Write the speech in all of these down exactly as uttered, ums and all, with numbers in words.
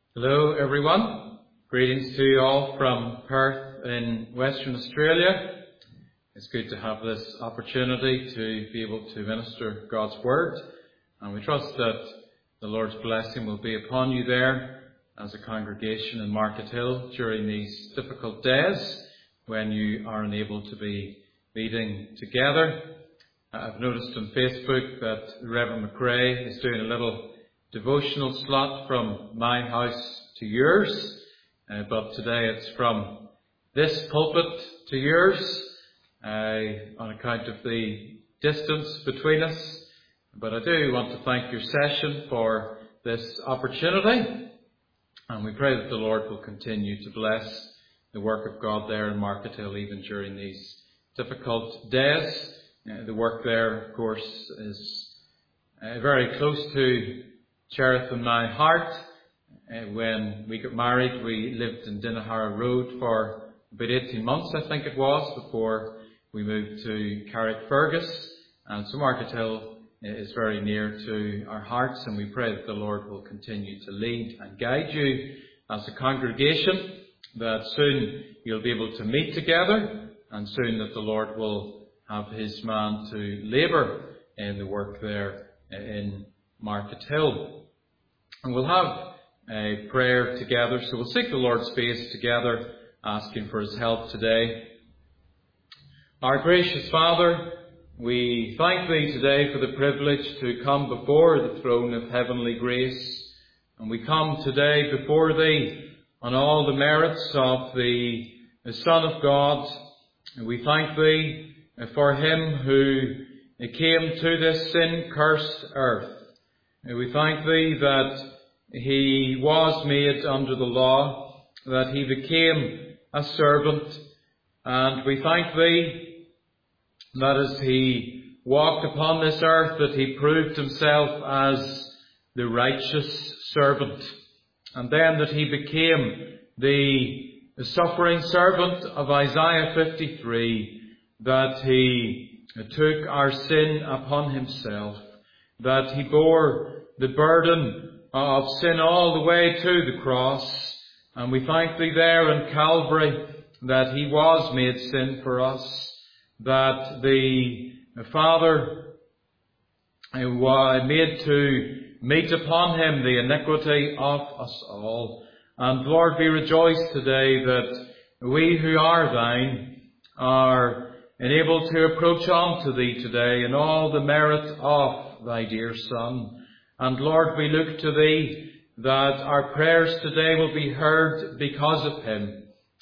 Hello everyone, greetings to you all from Perth in Western Australia. It's good to have this opportunity to be able to minister God's Word, and we trust that the Lord's blessing will be upon you there as a congregation in Market Hill during these difficult days when you are unable to be meeting together. I've noticed on Facebook that Reverend McRae is doing a little devotional slot from my house to yours, uh, but today it's from this pulpit to yours uh, on account of the distance between us. But I do want to thank your session for this opportunity, and we pray that the Lord will continue to bless the work of God there in Market Hill even during these difficult days. Uh, the work there, of course, is uh, very close to Cherith and my heart. Uh, when we got married, we lived in Dinahara Road for about eighteen months, I think it was, before we moved to Carrickfergus. And so Market Hill is very near to our hearts, and we pray that the Lord will continue to lead and guide you as a congregation, that soon you'll be able to meet together, and soon that the Lord will have his man to labour in the work there in Market Hill. And we'll have a prayer together, so we'll seek the Lord's face together, asking for his help today. Our gracious Father, we thank thee today for the privilege to come before the throne of heavenly grace. And we come today before thee on all the merits of the, the Son of God. And we thank thee for him who came to this sin-cursed earth. And we thank thee that he was made under the law, that he became a servant, and we thank thee that as he walked upon this earth, that he proved himself as the righteous servant, and then that he became the suffering servant of Isaiah fifty-three, that he took our sin upon himself, that he bore the burden of sin all the way to the cross. And we thank thee there in Calvary that he was made sin for us, that the Father was made to meet upon him the iniquity of us all. And Lord, we rejoice today that we who are thine are enabled to approach unto thee today in all the merit of thy dear Son. And Lord, we look to thee that our prayers today will be heard because of him.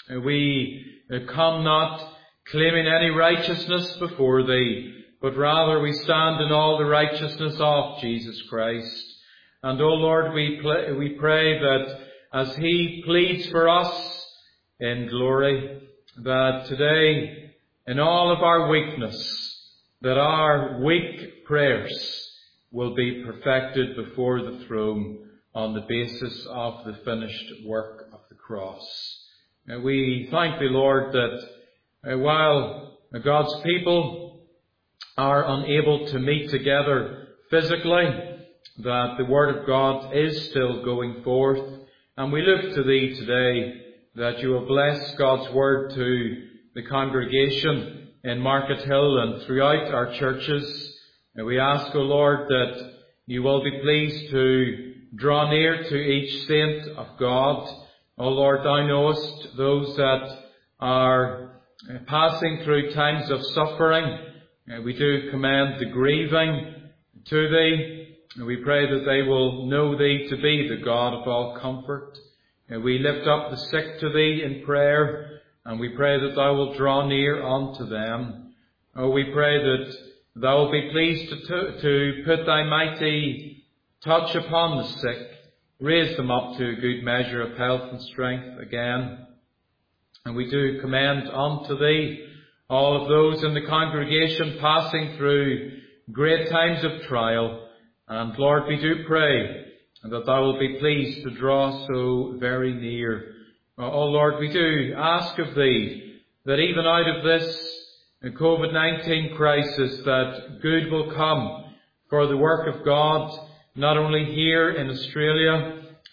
We come not claiming any righteousness before thee, but rather we stand in all the righteousness of Jesus Christ. And, O Lord, we, pl- we pray that as he pleads for us in glory, that today, in all of our weakness, that our weak prayers will be perfected before the throne on the basis of the finished work of the cross. And we thank thee, Lord, that uh, while God's people are unable to meet together physically, that the Word of God is still going forth. And we look to thee today that you will bless God's Word to the congregation in Market Hill and throughout our churches. And we ask, O Lord, that you will be pleased to draw near to each saint of God. O Lord, thou knowest those that are passing through times of suffering. And we do commend the grieving to thee. And we pray that they will know thee to be the God of all comfort. And we lift up the sick to thee in prayer, and we pray that thou wilt draw near unto them. Oh, we pray that thou wilt be pleased to, to, to put thy mighty touch upon the sick, raise them up to a good measure of health and strength again. And we do commend unto thee all of those in the congregation passing through great times of trial. And Lord, we do pray that thou wilt be pleased to draw so very near. Oh Lord, we do ask of thee that even out of this COVID nineteen crisis, that good will come for the work of God, not only here in Australia,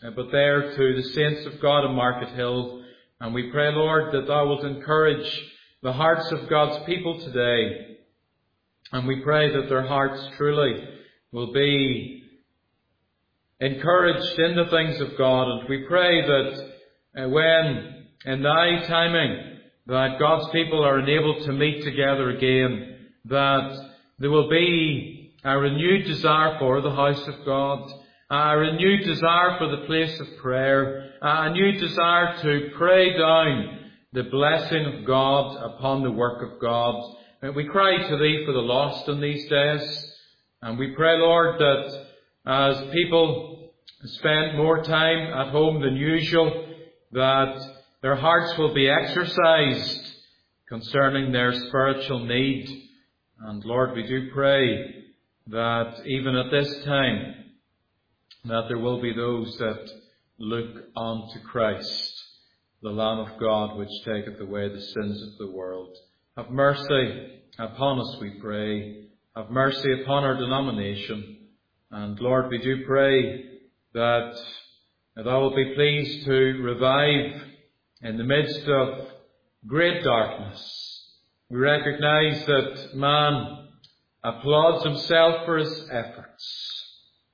uh, but there to the saints of God in Market Hill. And we pray, Lord, that thou wilt encourage the hearts of God's people today. And we pray that their hearts truly will be encouraged in the things of God. And we pray that uh, when in thy timing that God's people are enabled to meet together again, that there will be a renewed desire for the house of God, a renewed desire for the place of prayer, a new desire to pray down the blessing of God upon the work of God. We cry to thee for the lost in these days, and we pray, Lord, that as people spend more time at home than usual, that their hearts will be exercised concerning their spiritual need. And Lord, we do pray that even at this time, that there will be those that look unto Christ, the Lamb of God, which taketh away the sins of the world. Have mercy upon us, we pray. Have mercy upon our denomination. And Lord, we do pray that thou wilt be pleased to revive in the midst of great darkness. We recognize that man applauds himself for his efforts.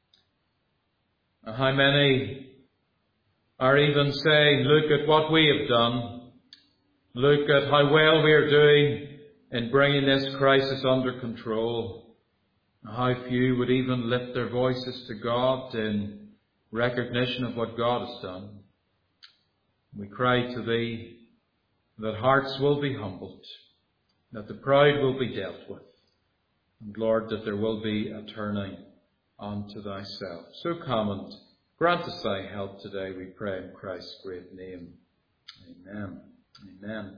How many are even saying, look at what we have done. Look at how well we are doing in bringing this crisis under control. How few would even lift their voices to God in recognition of what God has done. We cry to thee that hearts will be humbled, that the proud will be dealt with, and Lord, that there will be a turning unto thyself. So come and grant us thy help today, we pray in Christ's great name. Amen. Amen.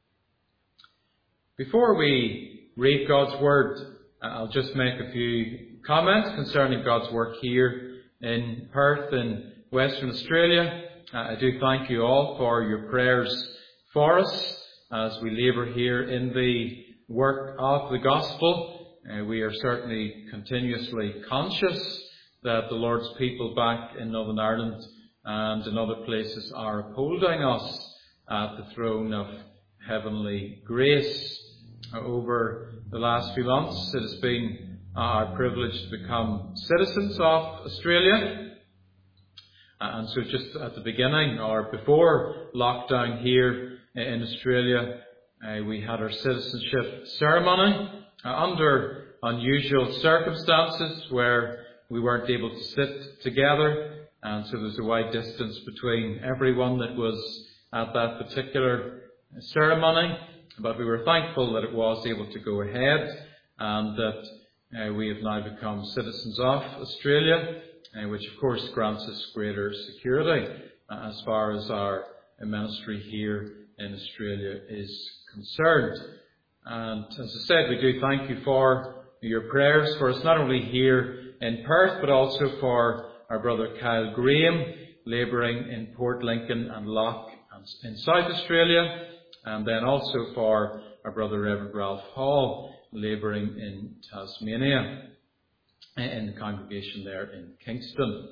Before we read God's word, I'll just make a few comments concerning God's work here in Perth in Western Australia. Uh, I do thank you all for your prayers for us as we labour here in the work of the gospel. Uh, we are certainly continuously conscious that the Lord's people back in Northern Ireland and in other places are upholding us at the throne of heavenly grace. Uh, over the last few months, it has been our privilege to become citizens of Australia. And so just at the beginning, or before lockdown here in Australia, uh, we had our citizenship ceremony uh, under unusual circumstances where we weren't able to sit together. And so there's a wide distance between everyone that was at that particular ceremony. But we were thankful that it was able to go ahead and that uh, we have now become citizens of Australia. Uh, which of course grants us greater security uh, as far as our uh, ministry here in Australia is concerned. And as I said, we do thank you for your prayers for us, not only here in Perth, but also for our brother Kyle Graham, labouring in Port Lincoln and Loch in South Australia, and then also for our brother Reverend Ralph Hall, labouring in Tasmania, in the congregation there in Kingston.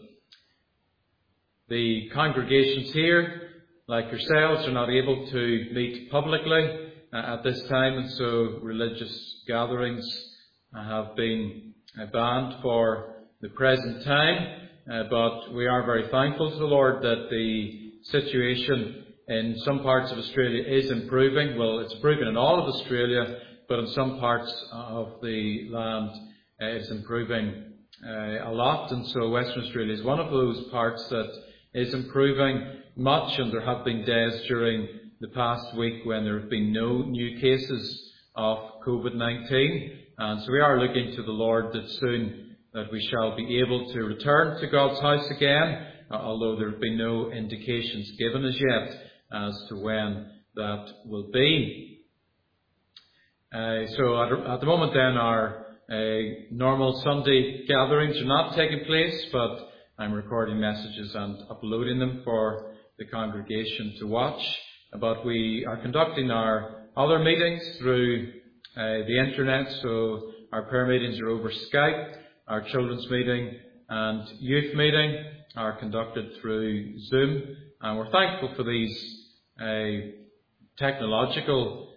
The congregations here, like yourselves, are not able to meet publicly uh, at this time, and so religious gatherings uh, have been uh, banned for the present time. Uh, but we are very thankful to the Lord that the situation in some parts of Australia is improving. Well, it's improving in all of Australia, but in some parts of the land uh, it's improving uh, a lot. And so Western Australia is one of those parts that is improving much, and there have been days during the past week when there have been no new cases of COVID nineteen. And so we are looking to the Lord that soon that we shall be able to return to God's house again, uh, although there have been no indications given as yet as to when that will be. Uh, so at, at the moment then our uh, normal Sunday gatherings are not taking place, but I'm recording messages and uploading them for the congregation to watch. But we are conducting our other meetings through uh, the internet, so our prayer meetings are over Skype, our children's meeting and youth meeting are conducted through Zoom, and we're thankful for these uh, technological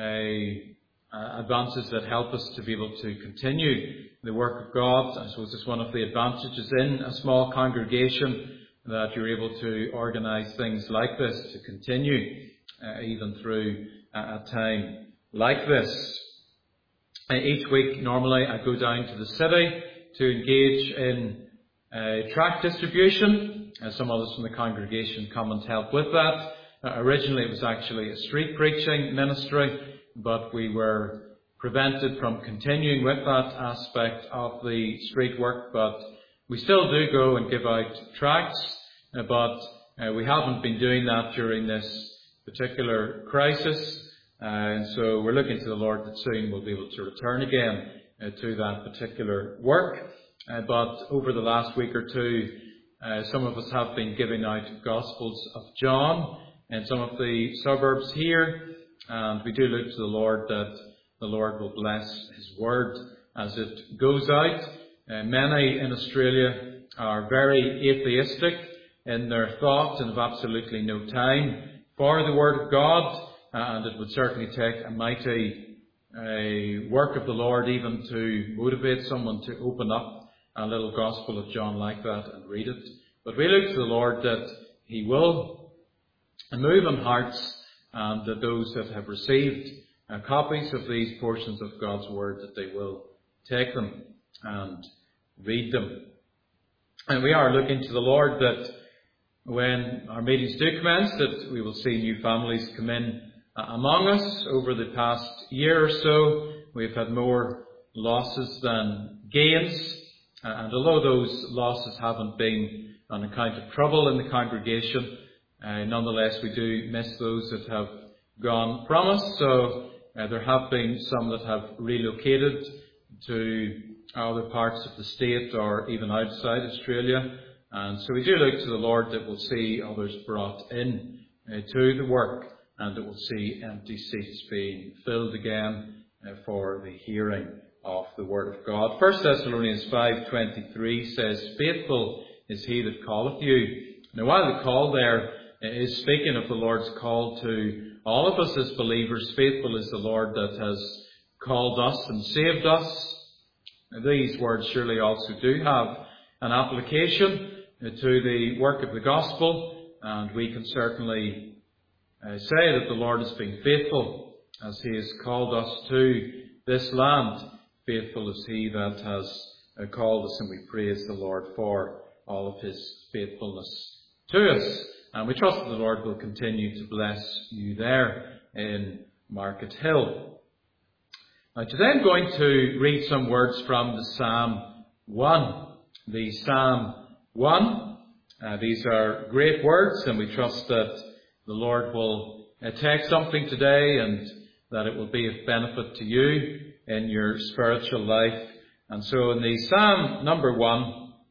uh, advances that help us to be able to continue the work of God. I suppose it's one of the advantages in a small congregation that you're able to organise things like this to continue uh, even through a, a time like this. Uh, each week, normally, I go down to the city to engage in uh, tract distribution. Uh, some others from the congregation come and help with that. Uh, originally, it was actually a street preaching ministry, but we were prevented from continuing with that aspect of the street work. But we still do go and give out tracts, uh, but uh, we haven't been doing that during this particular crisis. Uh, and so we're looking to the Lord that soon we'll be able to return again uh, to that particular work. Uh, but over the last week or two, uh, some of us have been giving out Gospels of John in some of the suburbs here. And we do look to the Lord that the Lord will bless His Word as it goes out. Uh, many in Australia are very atheistic in their thought and have absolutely no time for the Word of God. And it would certainly take a mighty uh, work of the Lord even to motivate someone to open up a little Gospel of John like that and read it. But we look to the Lord that He will move in hearts, and that those that have received uh, copies of these portions of God's Word, that they will take them and read them. And we are looking to the Lord that when our meetings do commence, that we will see new families come in among us. Over the past year or so, we've had more losses than gains, and although those losses haven't been on account of trouble in the congregation, uh, nonetheless we do miss those that have gone from us. So uh, there have been some that have relocated to other parts of the state or even outside Australia, and so we do look to the Lord that we'll see others brought in uh, to the work, and that we'll see empty seats being filled again uh, for the hearing of the Word of God. First Thessalonians five twenty-three says, "Faithful is he that calleth you." Now, while the call there is speaking of the Lord's call to all of us as believers, faithful is the Lord that has called us and saved us. These words surely also do have an application to the work of the gospel, and we can certainly Uh, say that the Lord has been faithful as He has called us to this land. Faithful is He that has uh, called us, and we praise the Lord for all of His faithfulness to us. And we trust that the Lord will continue to bless you there in Market Hill. Now, today I'm going to read some words from the Psalm one. The Psalm one. Uh, these are great words, and we trust that the Lord will uh, take something today and that it will be of benefit to you in your spiritual life. And so in the Psalm number one,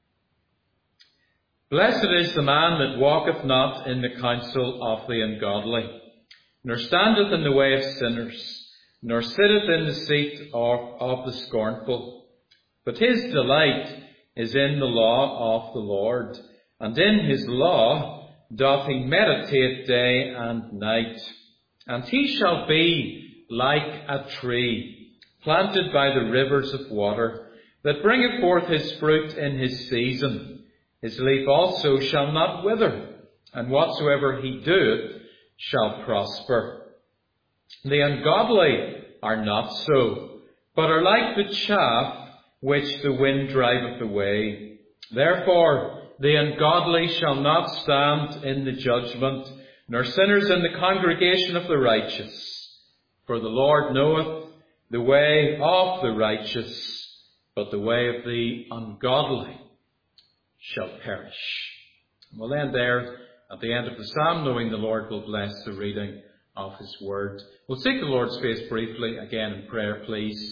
"Blessed is the man that walketh not in the counsel of the ungodly, nor standeth in the way of sinners, nor sitteth in the seat of, of the scornful. But his delight is in the law of the Lord, and in his law doth he meditate day and night. And he shall be like a tree planted by the rivers of water, that bringeth forth his fruit in his season. His leaf also shall not wither, and whatsoever he doeth shall prosper. The ungodly are not so, but are like the chaff which the wind driveth away. Therefore the ungodly shall not stand in the judgment, nor sinners in the congregation of the righteous. For the Lord knoweth the way of the righteous, but the way of the ungodly shall perish." We'll end there at the end of the psalm, knowing the Lord will bless the reading of His Word. We'll seek the Lord's face briefly again in prayer, please.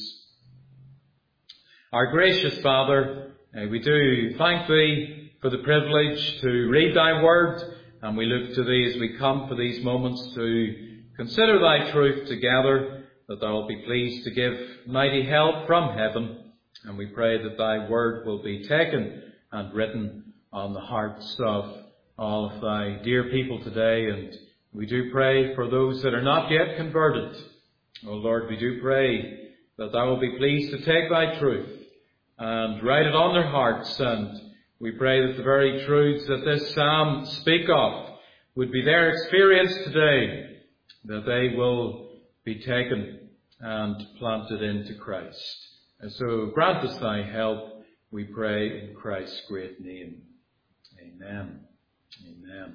Our gracious Father, uh, we do thank Thee for the privilege to read Thy Word, and we look to Thee as we come for these moments to consider Thy truth together, that Thou wilt be pleased to give mighty help from heaven, and we pray that Thy Word will be taken and written on the hearts of all of thy dear people today. And we do pray for those that are not yet converted. Oh Lord, we do pray that thou will be pleased to take thy truth and write it on their hearts. And we pray that the very truths that this psalm speak of would be their experience today, that they will be taken and planted into Christ. And so grant us thy help, we pray in Christ's great name. Amen. Amen.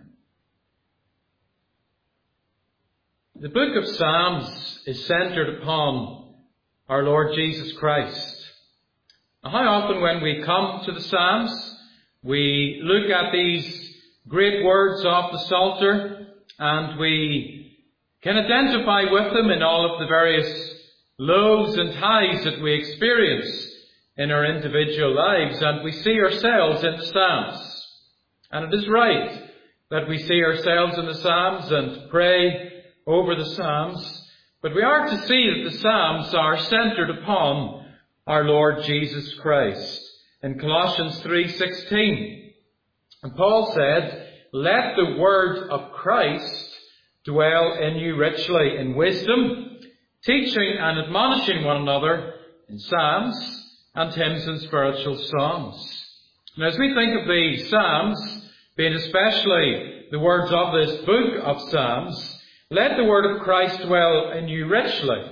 The book of Psalms is centered upon our Lord Jesus Christ. Now, how often when we come to the Psalms, we look at these great words of the Psalter and we can identify with them in all of the various lows and highs that we experience in our individual lives, and we see ourselves in the Psalms. And it is right that we see ourselves in the Psalms and pray over the Psalms, but we are to see that the Psalms are centered upon our Lord Jesus Christ. In Colossians three sixteen, and Paul said, "Let the word of Christ dwell in you richly in wisdom, teaching and admonishing one another in psalms and hymns and spiritual songs." Now, as we think of the Psalms, being especially the words of this book of Psalms, let the word of Christ dwell in you richly.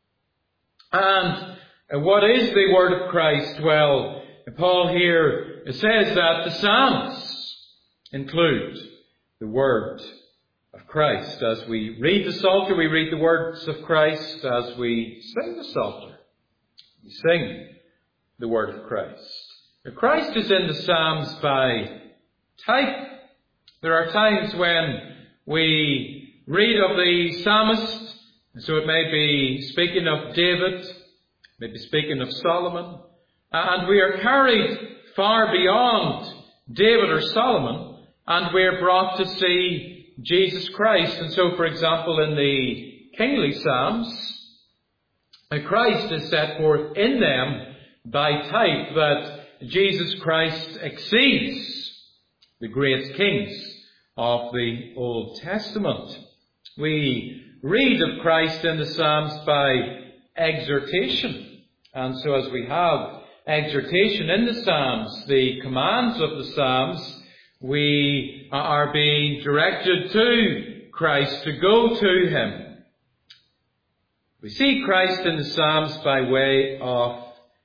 And what is the word of Christ? Well, Paul here says that the Psalms include the word of Christ. As we read the Psalter, we read the words of Christ. As we sing the Psalter, we sing the word of Christ. Now, Christ is in the Psalms by type. There are times when we read of the psalmist, so it may be speaking of David, maybe speaking of Solomon, and we are carried far beyond David or Solomon, and we are brought to see Jesus Christ. And so, for example, in the kingly Psalms, Christ is set forth in them by type, that Jesus Christ exceeds the great kings of the Old Testament. We read of Christ in the Psalms by exhortation. And so as we have exhortation in the Psalms, the commands of the Psalms, we are being directed to Christ, to go to him. We see Christ in the Psalms by way of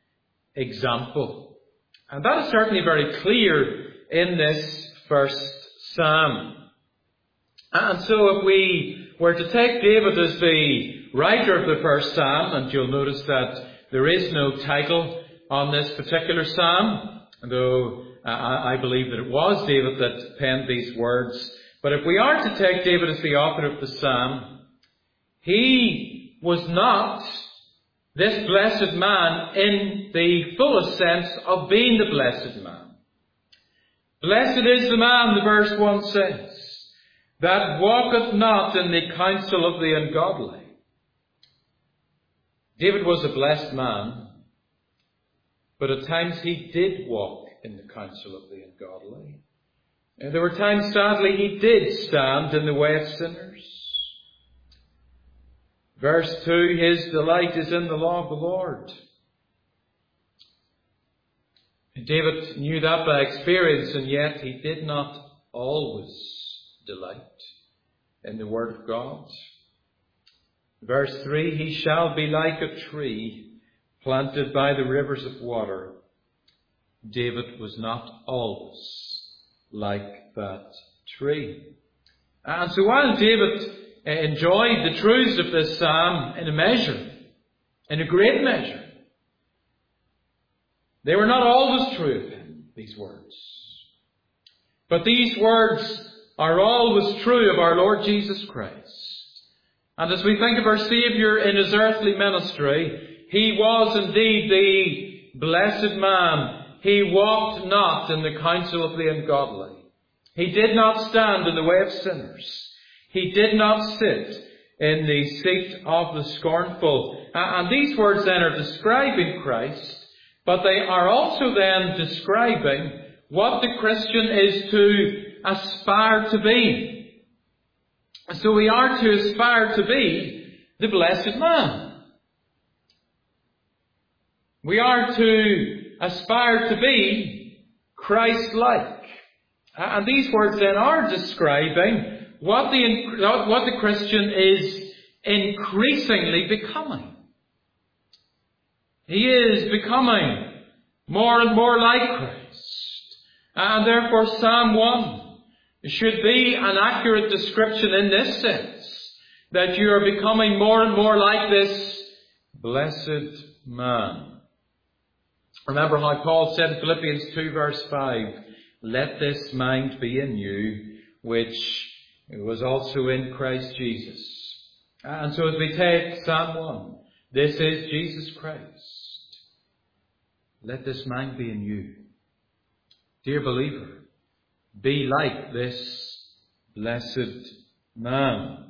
example. And that is certainly very clear in this first Psalm. And so if we were to take David as the writer of the first Psalm, and you'll notice that there is no title on this particular Psalm, though uh, I believe that it was David that penned these words. But if we are to take David as the author of the Psalm, he was not this blessed man in the fullest sense of being the blessed man. Blessed is the man, the verse one says, that walketh not in the counsel of the ungodly. David was a blessed man, but at times he did walk in the counsel of the ungodly. And there were times, sadly, he did stand in the way of sinners. Verse two, his delight is in the law of the Lord. And David knew that by experience, and yet he did not always delight in the word of God. Verse three, he shall be like a tree planted by the rivers of water. David was not always like that tree. And so while David enjoyed the truths of this psalm in a measure, in a great measure, they were not always true of him, these words. But these words are always true of our Lord Jesus Christ. And as we think of our Saviour in his earthly ministry, he was indeed the blessed man. He walked not in the counsel of the ungodly. He did not stand in the way of sinners. He did not sit in the seat of the scornful. And these words then are describing Christ, but they are also then describing what the Christian is to aspire to be. So we are to aspire to be the blessed man. We are to aspire to be Christ-like. And these words then are describing what the, what the Christian is increasingly becoming. He is becoming more and more like Christ. And therefore Psalm one should be an accurate description in this sense, that you are becoming more and more like this blessed man. Remember how Paul said in Philippians two verse five, let this mind be in you, which was also in Christ Jesus. And so as we take Psalm one, this is Jesus Christ. Let this mind be in you. Dear believer, be like this blessed man.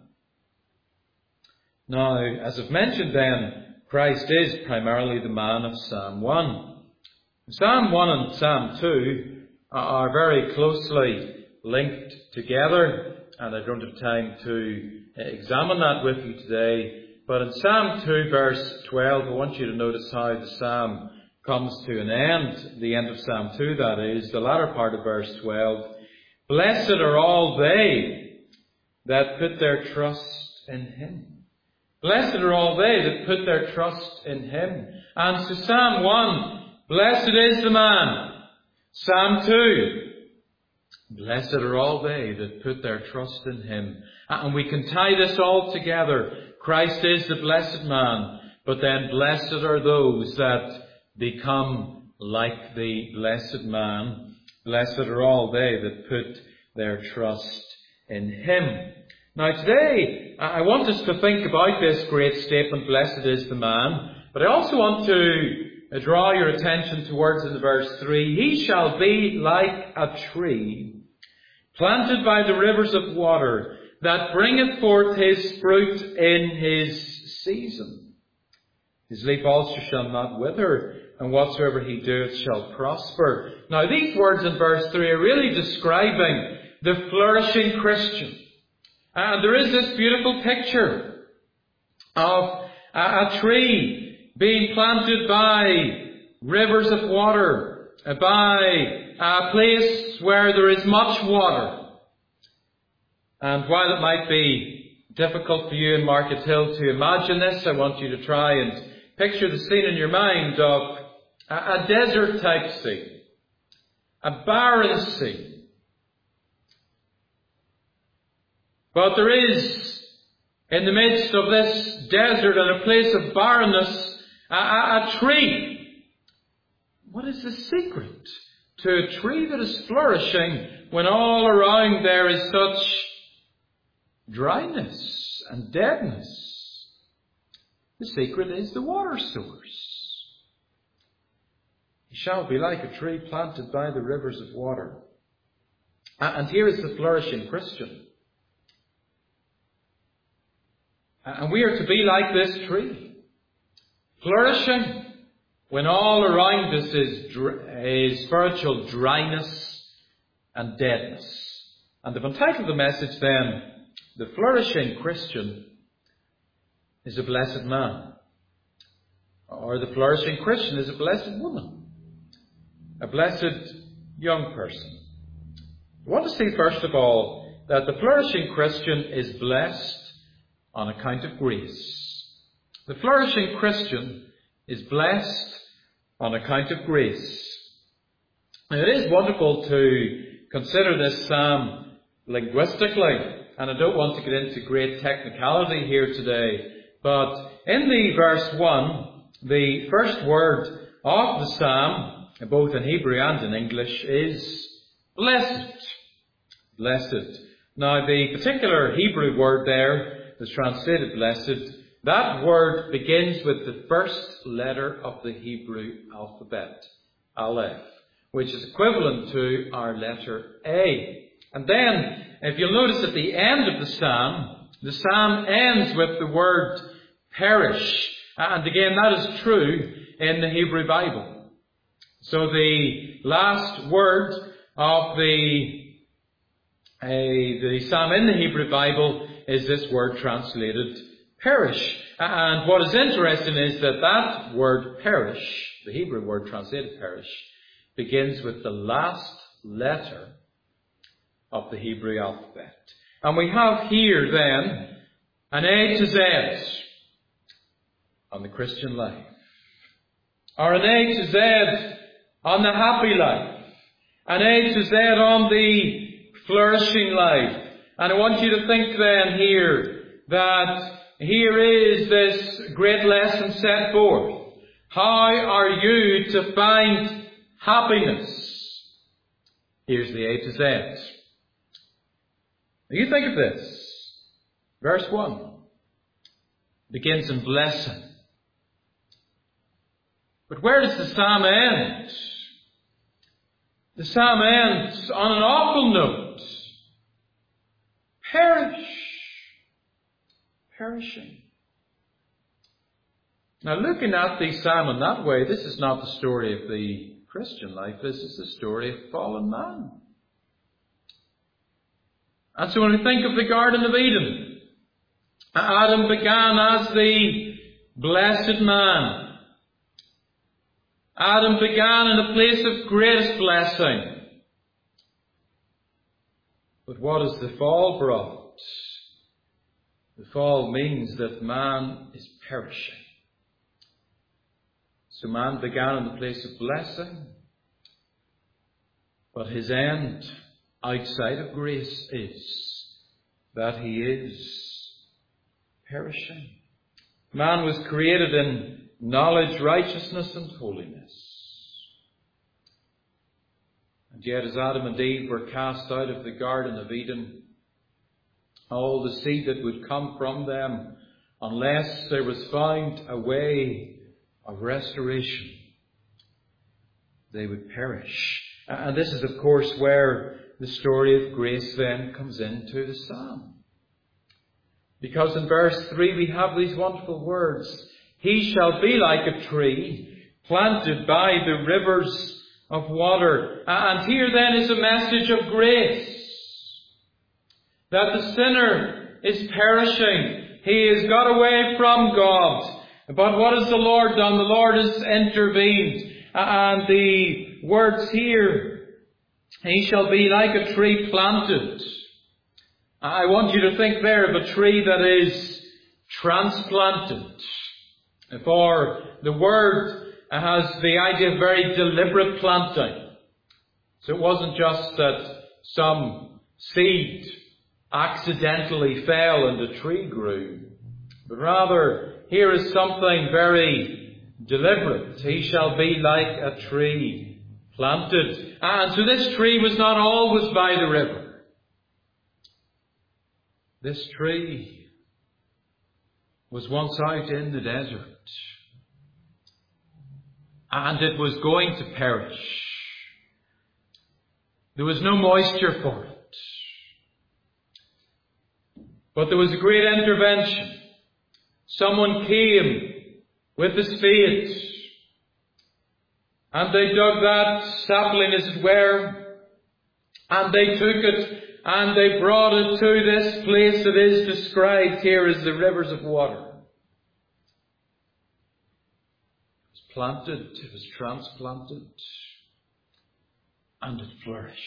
Now, as I've mentioned then, Christ is primarily the man of Psalm one. Psalm one and Psalm two are very closely linked together, and I don't have time to examine that with you today. But in Psalm two verse twelve, I want you to notice how the psalm comes to an end. The end of Psalm two, that is, the latter part of verse twelve. Blessed are all they that put their trust in Him. Blessed are all they that put their trust in Him. And so Psalm one, blessed is the man. Psalm two, blessed are all they that put their trust in Him. And we can tie this all together. Christ is the blessed man, but then blessed are those that become like the blessed man. Blessed are all they that put their trust in Him. Now today, I want us to think about this great statement, blessed is the man, but I also want to draw your attention towards in the verse three, he shall be like a tree planted by the rivers of water, that bringeth forth his fruit in his season. His leaf also shall not wither, and whatsoever he doeth shall prosper. Now these words in verse three are really describing the flourishing Christian. And there is this beautiful picture of a, a tree being planted by rivers of water, by a place where there is much water. And while it might be difficult for you in Market Hill to imagine this, I want you to try and picture the scene in your mind of a, a desert type scene, a barren scene. But there is, in the midst of this desert and a place of barrenness, a, a, a tree. What is the secret to a tree that is flourishing when all around there is such dryness and deadness? The secret is the water source. He shall be like a tree planted by the rivers of water. And here is the flourishing Christian. And we are to be like this tree, flourishing when all around us is, is spiritual dryness and deadness. And I've entitled the message then, the flourishing Christian is a blessed man. Or the flourishing Christian is a blessed woman. A blessed young person. I want to see first of all that the flourishing Christian is blessed on account of grace. The flourishing Christian is blessed on account of grace. Now, it is wonderful to consider this psalm linguistically, and I don't want to get into great technicality here today, but in the verse one, the first word of the psalm, both in Hebrew and in English, is blessed. Blessed. Now, the particular Hebrew word there is translated blessed. That word begins with the first letter of the Hebrew alphabet, Aleph, which is equivalent to our letter A. And then, if you'll notice at the end of the psalm, the psalm ends with the word perish. And again, that is true in the Hebrew Bible. So the last word of the, uh, the psalm in the Hebrew Bible is this word translated perish. And what is interesting is that that word perish, the Hebrew word translated perish, begins with the last letter of the Hebrew alphabet. And we have here then an A to Z on the Christian life, or an A to Z on the happy life, an A to Z on the flourishing life. And I want you to think then here that here is this great lesson set forth. How are you to find happiness? Here's the A to Z. Now you think of this. Verse one begins in blessing. But where does the psalm end? The psalm ends on an awful note. Perish. Perishing. Now, looking at the psalm in that way, this is not the story of the Christian life. This is the story of fallen man. And so when we think of the Garden of Eden, Adam began as the blessed man. Adam began in a place of greatest blessing. But what has the fall brought? The fall means that man is perishing. So man began in the place of blessing, but his end outside of grace is that he is perishing. Man was created in knowledge, righteousness, and holiness. And yet as Adam and Eve were cast out of the Garden of Eden, all the seed that would come from them, unless there was found a way of restoration, they would perish. And this is, of course, where the story of grace then comes into the psalm. Because in verse three we have these wonderful words. He shall be like a tree planted by the rivers of water. And here then is a message of grace. That the sinner is perishing. He has got away from God. But what has the Lord done? The Lord has intervened. And the words here, he shall be like a tree planted. I want you to think there of a tree that is transplanted. For the word has the idea of very deliberate planting. So it wasn't just that some seed accidentally fell and the tree grew, but rather here is something very deliberate. He shall be like a tree planted. And so this tree was not always by the river. This tree was once out in the desert. And it was going to perish. There was no moisture for it. But there was a great intervention. Someone came with the spade. And they dug that sapling, as it were. And they took it and they brought it to this place that is described here as the rivers of water. It was planted, it was transplanted, and it flourished.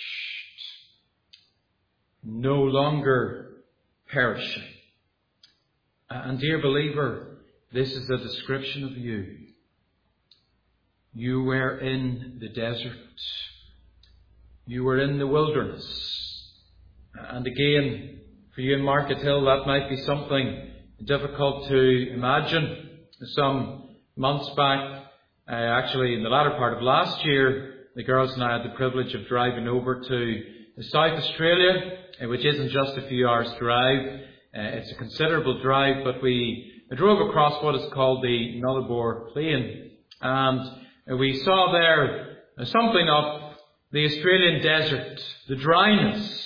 No longer perishing. And dear believer, this is the description of you. You were in the desert. You were in the wilderness. And again, for you in Market Hill, that might be something difficult to imagine. Some months back, uh, actually in the latter part of last year, the girls and I had the privilege of driving over to South Australia, uh, which isn't just a few hours drive. Uh, it's a considerable drive, but we drove across what is called the Nullarbor Plain. And uh, we saw there uh, something of the Australian desert, the dryness.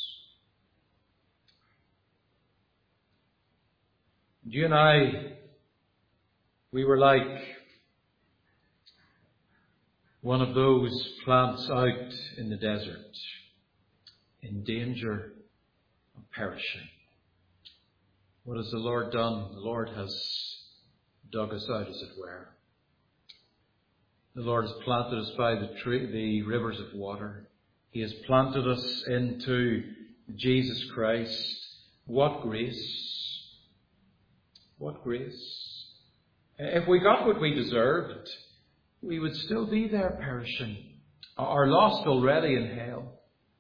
You and I, we were like one of those plants out in the desert, in danger of perishing. What has the Lord done? The Lord has dug us out, as it were. The Lord has planted us by the tree, the rivers of water. He has planted us into Jesus Christ. What grace! What grace! If we got what we deserved, we would still be there perishing, or lost already in hell.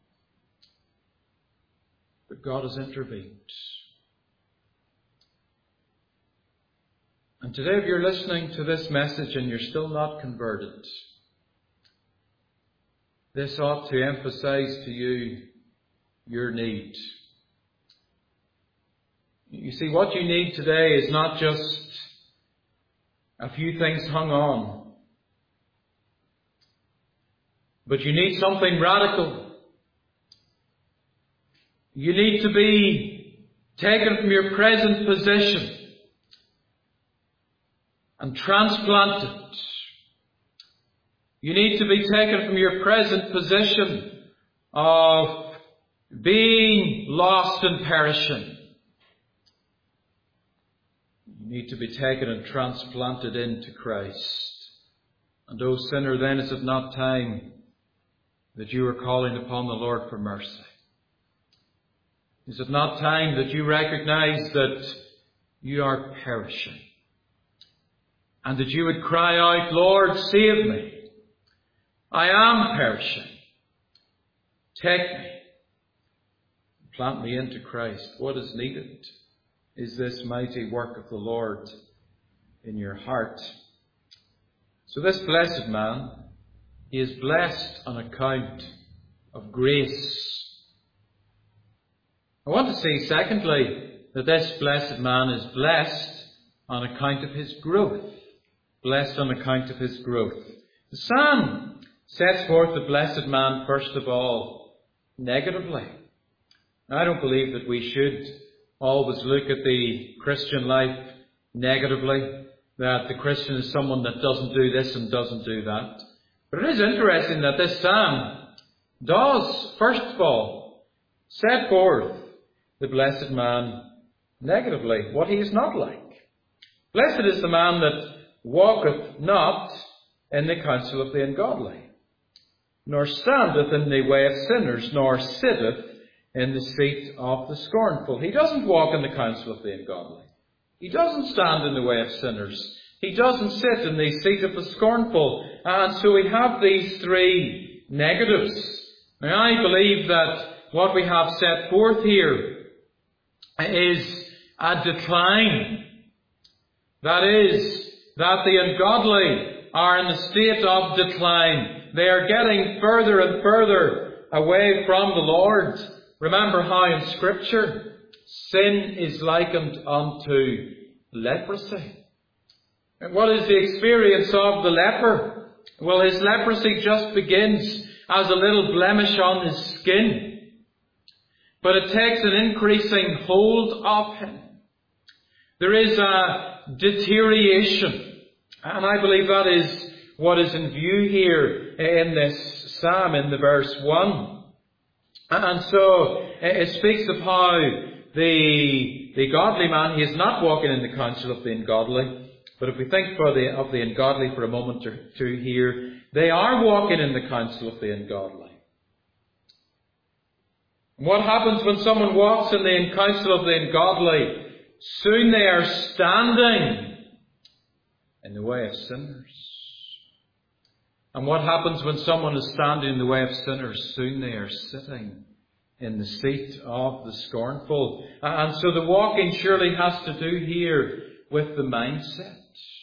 But God has intervened. And today, if you're listening to this message and you're still not converted, this ought to emphasize to you your need. You see, what you need today is not just a few things hung on, but you need something radical. You need to be taken from your present position and transplanted. You need to be taken from your present position of being lost and perishing. You need to be taken and transplanted into Christ. And O sinner, then is it not time that you are calling upon the Lord for mercy? Is it not time that you recognize that you are perishing? And that you would cry out, Lord, save me. I am perishing. Take me. Plant me into Christ. What is needed is this mighty work of the Lord in your heart. So this blessed man, he is blessed on account of grace. I want to say, secondly, that this blessed man is blessed on account of his growth. Blessed on account of his growth. The psalm sets forth the blessed man, first of all, negatively. Now, I don't believe that we should always look at the Christian life negatively, that the Christian is someone that doesn't do this and doesn't do that. But it is interesting that this psalm does, first of all, set forth the blessed man negatively, what he is not like. Blessed is the man that walketh not in the counsel of the ungodly, nor standeth in the way of sinners, nor sitteth in the seat of the scornful. He doesn't walk in the counsel of the ungodly. He doesn't stand in the way of sinners. He doesn't sit in the seat of the scornful. And so we have these three negatives. Now, I believe that what we have set forth here is a decline. That is, that the ungodly are in a state of decline. They are getting further and further away from the Lord. Remember how in Scripture sin is likened unto leprosy. And what is the experience of the leper? Well, his leprosy just begins as a little blemish on his skin. But it takes an increasing hold of him. There is a deterioration. And I believe that is what is in view here in this psalm, in the verse one. And so it speaks of how the, the godly man, he is not walking in the counsel of the ungodly. But if we think for the, of the ungodly for a moment or two here, they are walking in the counsel of the ungodly. What happens when someone walks in the counsel of the ungodly? Soon they are standing in the way of sinners. And what happens when someone is standing in the way of sinners? Soon they are sitting in the seat of the scornful. And so the walking surely has to do here with the mindset.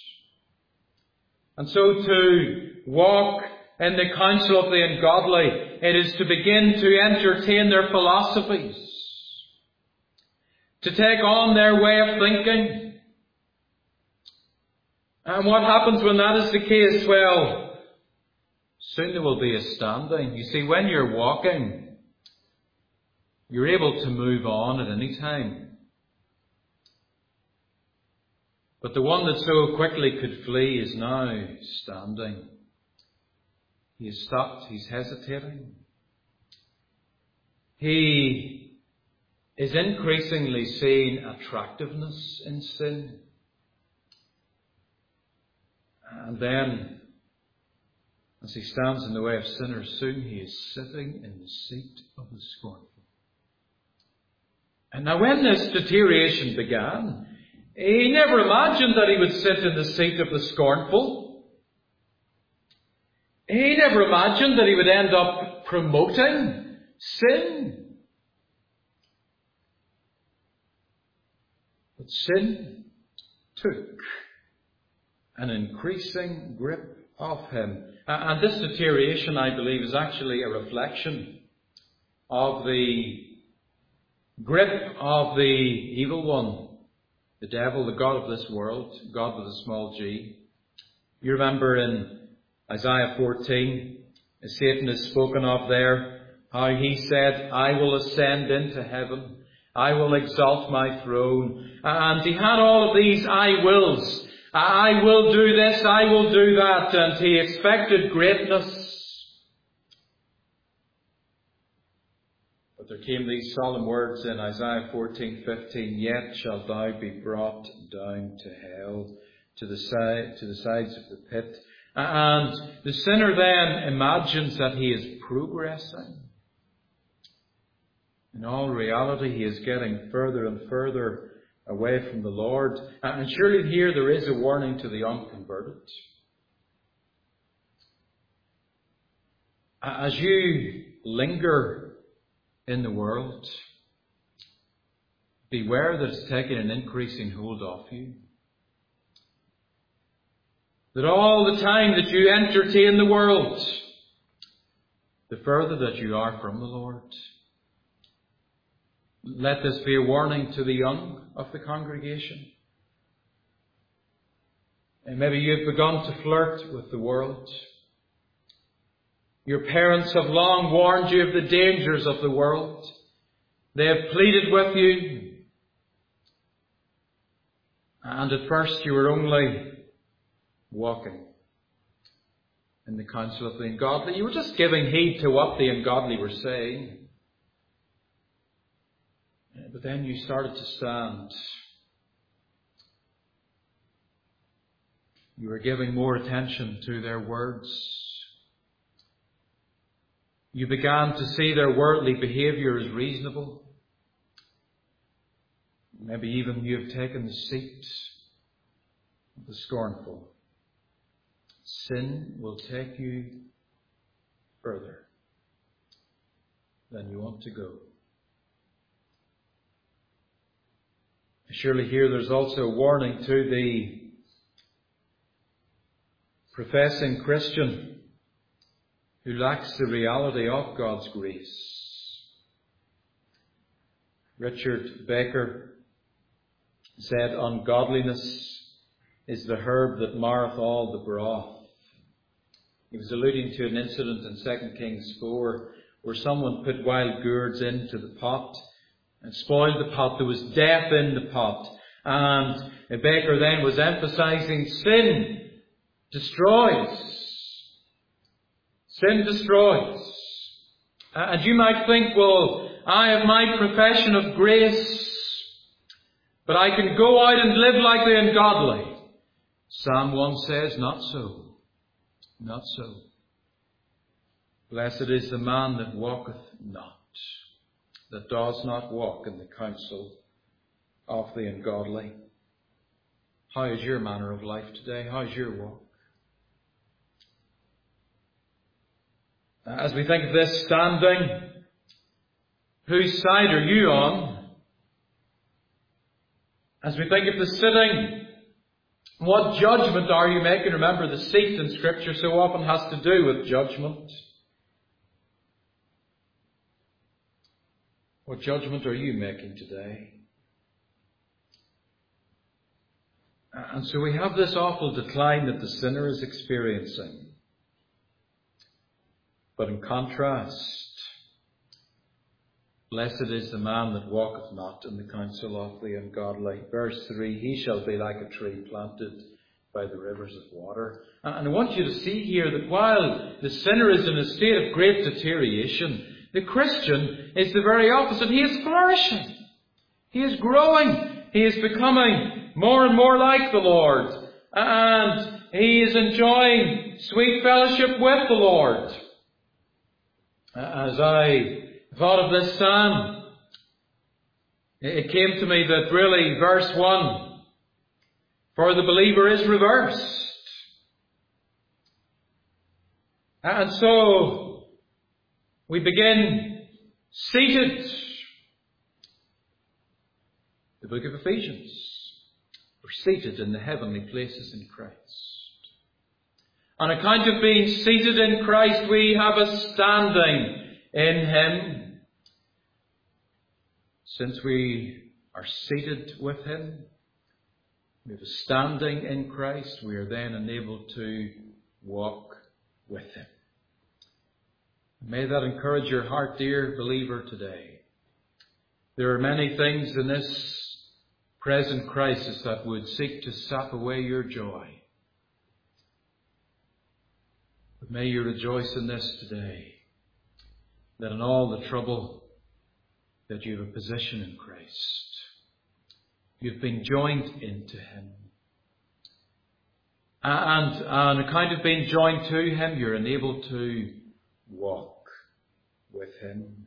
And so to walk in the counsel of the ungodly, it is to begin to entertain their philosophies, to take on their way of thinking. And what happens when that is the case? Well, soon there will be a standing. You see, when you're walking, you're able to move on at any time. But the one that so quickly could flee is now standing. He has stopped. He's hesitating. He is increasingly seeing attractiveness in sin. And then, as he stands in the way of sinners, soon he is sitting in the seat of the scornful. And now when this deterioration began, he never imagined that he would sit in the seat of the scornful. He never imagined that he would end up promoting sin. But sin took an increasing grip of him. And this deterioration, I believe, is actually a reflection of the grip of the evil one, the devil, the god of this world, God with a small g. You remember in Isaiah fourteen, as Satan is spoken of there, how he said, I will ascend into heaven, I will exalt my throne. And he had all of these I wills. I will do this, I will do that. And he expected greatness. But there came these solemn words in Isaiah fourteen fifteen, yet shalt thou be brought down to hell, to the side, to the sides of the pit. And the sinner then imagines that he is progressing. In all reality, he is getting further and further away from the Lord. And surely here there is a warning to the unconverted. As you linger in the world, beware that it's taking an increasing hold of you. That all the time that you entertain the world, the further that you are from the Lord. Let this be a warning to the young of the congregation. And maybe you've begun to flirt with the world. Your parents have long warned you of the dangers of the world. They have pleaded with you. And at first you were only walking in the counsel of the ungodly. You were just giving heed to what the ungodly were saying. But then you started to stand. You were giving more attention to their words. You began to see their worldly behaviour as reasonable. Maybe even you have taken the seat of the scornful. Sin will take you further than you want to go. Surely here there's also a warning to the professing Christian who lacks the reality of God's grace. Richard Baker said, ungodliness is the herb that marreth all the broth. He was alluding to an incident in Second Kings four where someone put wild gourds into the pot and spoiled the pot. There was death in the pot. And Baker then was emphasizing sin destroys. Sin destroys. And you might think, well, I have my profession of grace, but I can go out and live like the ungodly. Psalm one says, not so. Not so. Blessed is the man that walketh not, that does not walk in the counsel of the ungodly. How is your manner of life today? How is your walk? As we think of this standing, whose side are you on? As we think of the sitting, what judgment are you making? Remember, the seat in Scripture so often has to do with judgment. What judgment are you making today? And so we have this awful decline that the sinner is experiencing. But in contrast, blessed is the man that walketh not in the counsel of the ungodly. Verse three, he shall be like a tree planted by the rivers of water. And I want you to see here that while the sinner is in a state of great deterioration, the Christian is the very opposite. He is flourishing. He is growing. He is becoming more and more like the Lord. And he is enjoying sweet fellowship with the Lord. As I thought of this psalm, it came to me that really verse one, for the believer is reversed. And so we begin seated. The book of Ephesians. We're seated in the heavenly places in Christ. On account of being seated in Christ, we have a standing in Him. Since we are seated with Him, we have a standing in Christ, we are then enabled to walk with Him. May that encourage your heart, dear believer, today. There are many things in this present crisis that would seek to sap away your joy. But may you rejoice in this today, that in all the trouble that you have a position in Christ. You've been joined into Him. And on account of being joined to Him, you're enabled to walk with Him.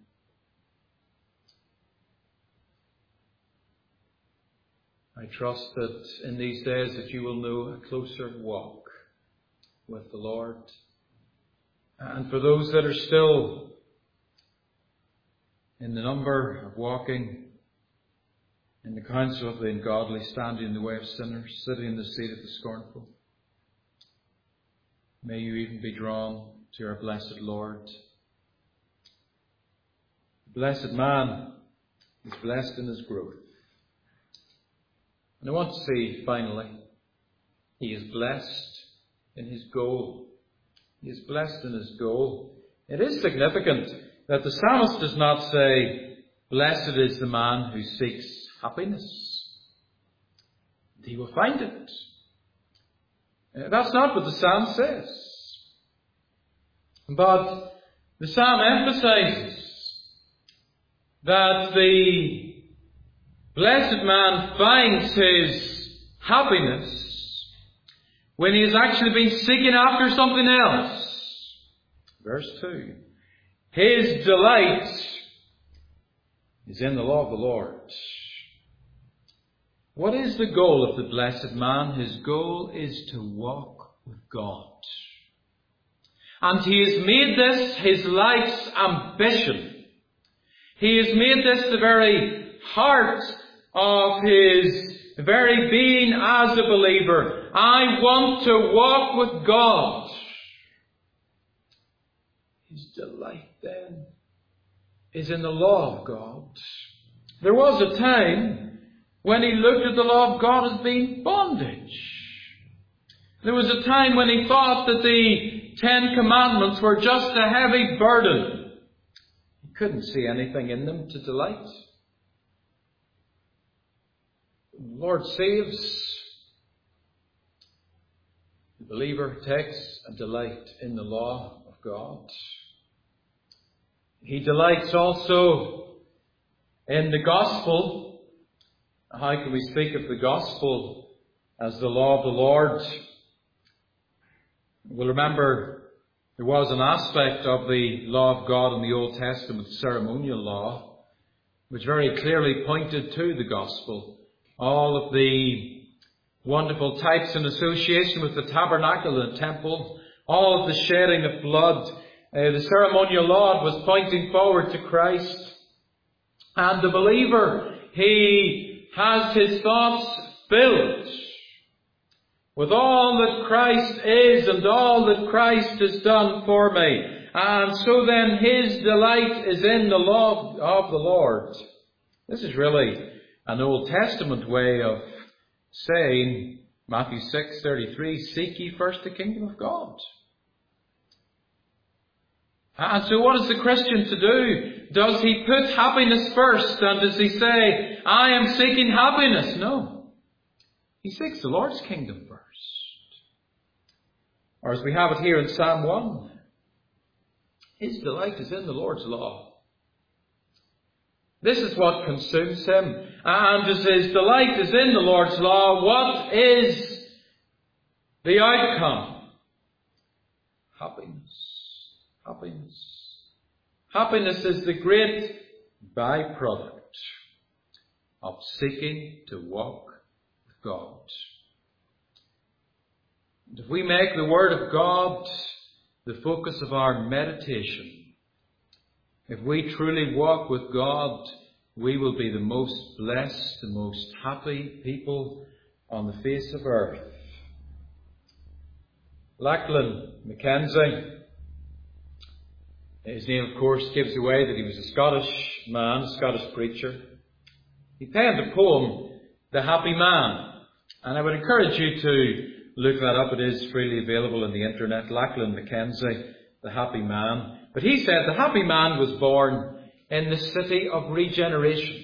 I trust that in these days that you will know a closer walk with the Lord. And for those that are still in the number of walking in the counsel of the ungodly, standing in the way of sinners, sitting in the seat of the scornful, may you even be drawn to our blessed Lord. The blessed man is blessed in his growth. And I want to say, finally, he is blessed in his goal. He is blessed in his goal. It is significant that the psalmist does not say, blessed is the man who seeks happiness. He will find it. That's not what the psalm says. But the psalm emphasizes that the blessed man finds his happiness when he has actually been seeking after something else. Verse two. His delight is in the law of the Lord. What is the goal of the blessed man? His goal is to walk with God. And he has made this his life's ambition. He has made this the very heart of his very being as a believer. I want to walk with God. His delight then is in the law of God. There was a time when he looked at the law of God as being bondage. There was a time when he thought that the Ten Commandments were just a heavy burden. He couldn't see anything in them to delight. The Lord saves. The believer takes a delight in the law of God. He delights also in the gospel. How can we speak of the gospel as the law of the Lord? We'll remember there was an aspect of the law of God in the Old Testament, the ceremonial law, which very clearly pointed to the gospel. All of the wonderful types in association with the tabernacle and the temple, all of the shedding of blood, uh, the ceremonial law was pointing forward to Christ. And the believer, he has his thoughts filled with all that Christ is and all that Christ has done for me. And so then his delight is in the law of the Lord. This is really an Old Testament way of saying, Matthew six thirty-three, seek ye first the kingdom of God. And so what is the Christian to do? Does he put happiness first? And does he say, I am seeking happiness? No. He seeks the Lord's kingdom first. Or as we have it here in Psalm one, his delight is in the Lord's law. This is what consumes him. And as his delight is in the Lord's law, what is the outcome? Happiness. Happiness. Happiness is the great byproduct of seeking to walk with God. And if we make the Word of God the focus of our meditation, if we truly walk with God, we will be the most blessed, the most happy people on the face of earth. Lachlan Mackenzie, his name of course gives away that he was a Scottish man, a Scottish preacher. He penned a poem, The Happy Man, and I would encourage you to look that up. It is freely available on the internet. Lachlan Mackenzie, The Happy Man. But he said the happy man was born in the city of regeneration,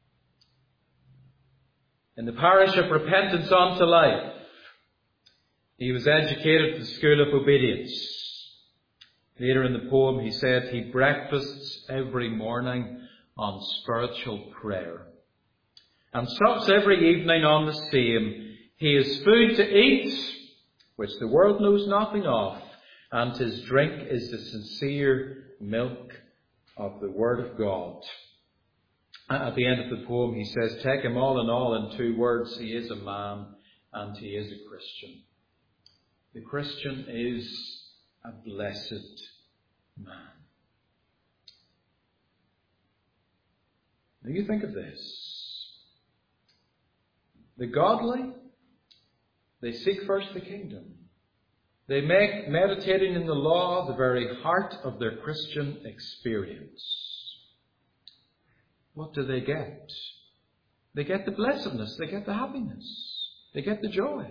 in the parish of repentance unto life. He was educated at the school of obedience. Later in the poem he said he breakfasts every morning on spiritual prayer, and sups every evening on the same. He has food to eat, which the world knows nothing of, and his drink is the sincere milk of the Word of God. At the end of the poem he says, take him all in all in two words, he is a man and he is a Christian. The Christian is a blessed man. Now you think of this. The godly, they seek first the kingdom. They make meditating in the law the very heart of their Christian experience. What do they get? They get the blessedness. They get the happiness. They get the joy.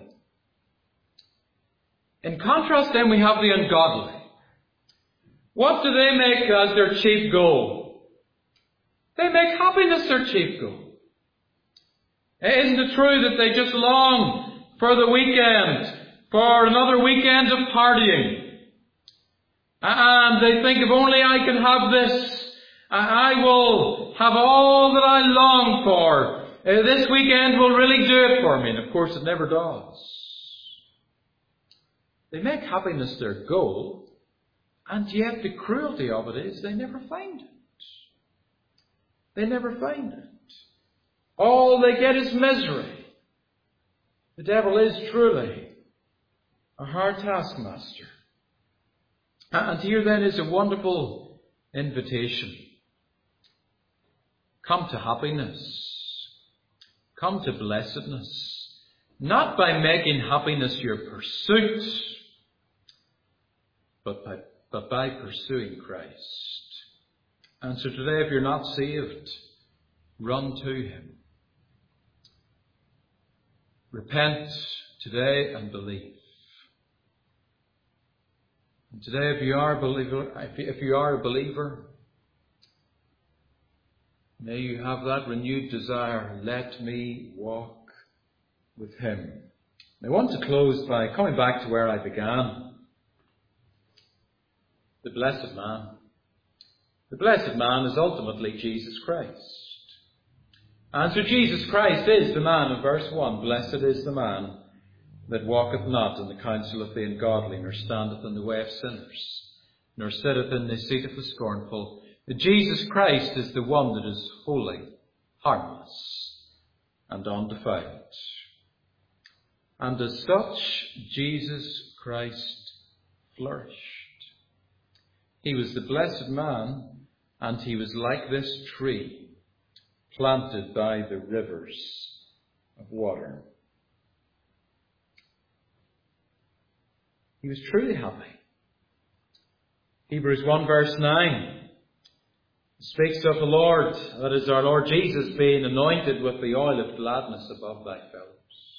In contrast, then, we have the ungodly. What do they make as their chief goal? They make happiness their chief goal. Isn't it true that they just long for the weekend, for another weekend of partying? And they think, if only I can have this, I will have all that I long for. This weekend will really do it for me. And of course it never does. They make happiness their goal, and yet the cruelty of it is they never find it. They never find it. All they get is misery. The devil is truly a hard taskmaster. And here then is a wonderful invitation. Come to happiness. Come to blessedness. Not by making happiness your pursuit, but by, but by pursuing Christ. And so today, if you're not saved, run to Him. Repent today and believe. And today, if you are a believer, if you are a believer, may you have that renewed desire. Let me walk with Him. I want to close by coming back to where I began. The blessed man. The blessed man is ultimately Jesus Christ. And so Jesus Christ is the man of verse one. Blessed is the man that walketh not in the counsel of the ungodly, nor standeth in the way of sinners, nor sitteth in the seat of the scornful. Jesus Christ is the one that is holy, harmless, and undefiled. And as such, Jesus Christ flourished. He was the blessed man, and he was like this tree, planted by the rivers of water. He was truly happy. Hebrews one verse nine speaks of the Lord, that is our Lord Jesus, being anointed with the oil of gladness above thy fellows.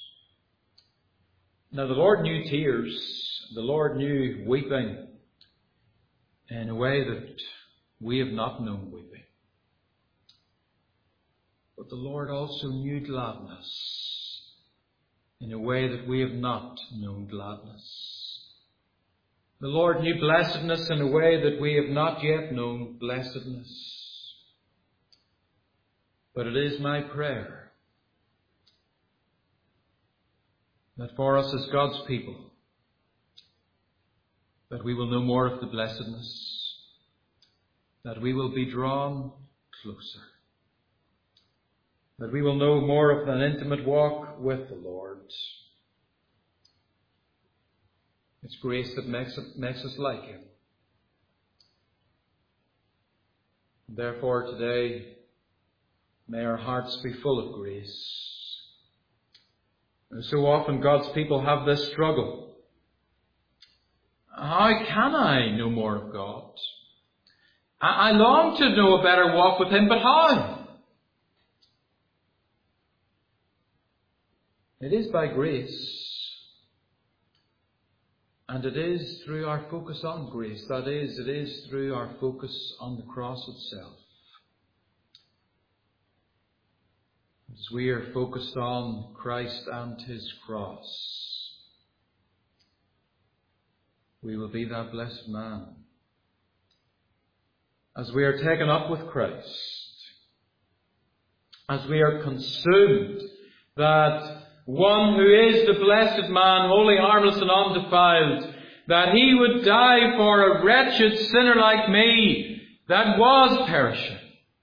Now the Lord knew tears, the Lord knew weeping in a way that we have not known weeping. But the Lord also knew gladness in a way that we have not known gladness. The Lord knew blessedness in a way that we have not yet known blessedness. But it is my prayer that for us as God's people, that we will know more of the blessedness, that we will be drawn closer, that we will know more of an intimate walk with the Lord. It's grace that makes, it, makes us like Him. Therefore today, may our hearts be full of grace. And so often God's people have this struggle. How can I know more of God? I, I long to know a better walk with Him, but how? It is by grace. And it is through our focus on grace. That is, it is through our focus on the cross itself. As we are focused on Christ and His cross, we will be that blessed man. As we are taken up with Christ, as we are consumed, that one who is the blessed man, holy, harmless and undefiled, that He would die for a wretched sinner like me that was perishing.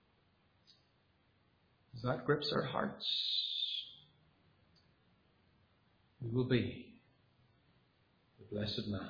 As that grips our hearts, we will be the blessed man.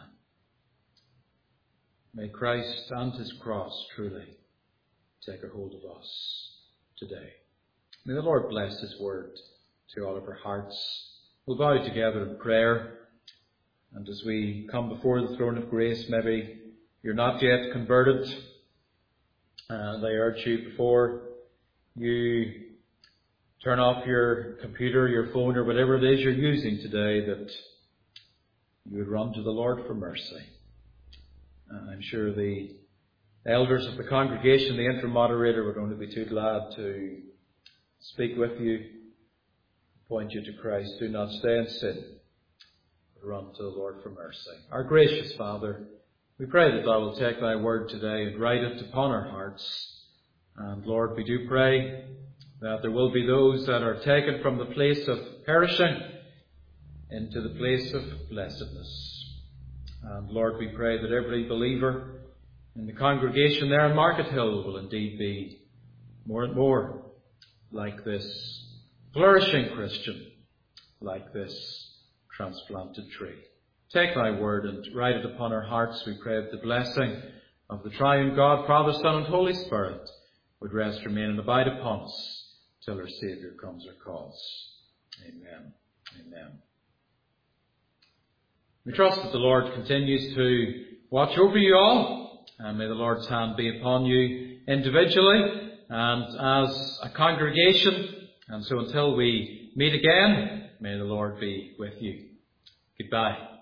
May Christ and His cross truly take a hold of us today. May the Lord bless His word to all of our hearts. We'll bow together in prayer. And as we come before the throne of grace, maybe you're not yet converted. And I urge you, before you turn off your computer, your phone, or whatever it is you're using today, that you would run to the Lord for mercy. And I'm sure the elders of the congregation, the interim moderator, would only be too glad to speak with you, point you to Christ. Do not stay in sin, but run to the Lord for mercy. Our gracious Father, we pray that Thou will take Thy word today and write it upon our hearts. And Lord, we do pray that there will be those that are taken from the place of perishing into the place of blessedness. And Lord, we pray that every believer in the congregation there in Market Hill will indeed be more and more like this flourishing Christian, like this transplanted tree. Take Thy word and write it upon our hearts. We pray that the blessing of the triune God, Father, Son, and Holy Spirit would rest, remain, and abide upon us till our Saviour comes or calls. Amen. Amen. We trust that the Lord continues to watch over you all, and may the Lord's hand be upon you individually and as a congregation. And so until we meet again, may the Lord be with you. Goodbye.